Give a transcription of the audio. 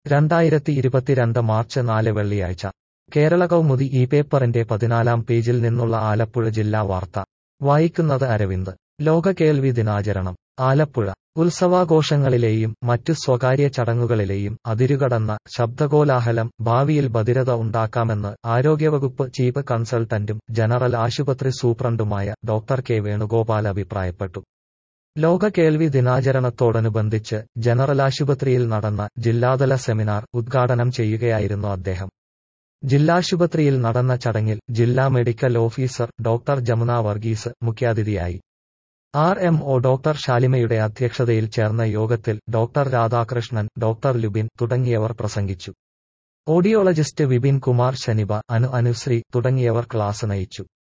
2022 March 4 വെള്ളിയാഴ്ച കേരള കൗമുദി ഈ പേപ്പറിന്റെ 14-ാം പേജിൽ നിന്നുള്ള ആലപ്പുഴ ജില്ലാ വാർത്ത വായിക്കുന്നത് അരവിന്ദ്. ലോക കേൾവി ദിനാചരണം ആലപ്പുഴ. ഉത്സവാഘോഷങ്ങളിലെയും മറ്റു സ്വകാര്യ ചടങ്ങുകളിലെയും അതിരുകടന്ന ശബ്ദകോലാഹലം ഭാവിയിൽ ബധിരത ഉണ്ടാക്കാമെന്ന് ആരോഗ്യവകുപ്പ് ചീഫ് കൺസൾട്ടന്റും ജനറൽ ആശുപത്രി സൂപ്രണ്ടുമായ ഡോക്ടർ കെ വേണുഗോപാൽ അഭിപ്രായപ്പെട്ടു. ലോക കേൾവി ദിനാചരണത്തോടനുബന്ധിച്ച് ജനറൽ ആശുപത്രിയിൽ നടന്ന ജില്ലാതല സെമിനാർ ഉദ്ഘാടനം ചെയ്യുകയായിരുന്നു അദ്ദേഹം. ജില്ലാശുപത്രിയിൽ നടന്ന ചടങ്ങിൽ ജില്ലാ medical officer doctor Jamuna Varghese മുഖ്യാതിഥിയായി. RMO ഡോക്ടർ ഷാലിമയുടെ അധ്യക്ഷതയിൽ ചേർന്ന യോഗത്തിൽ ഡോക്ടർ രാധാകൃഷ്ണൻ, ഡോക്ടർ ലുബിൻ തുടങ്ങിയവർ പ്രസംഗിച്ചു. ഓഡിയോളജിസ്റ്റ് വിപിൻ കുമാർ ശനിബ, അനുശ്രീ തുടങ്ങിയവർ ക്ലാസ് നയിച്ചു.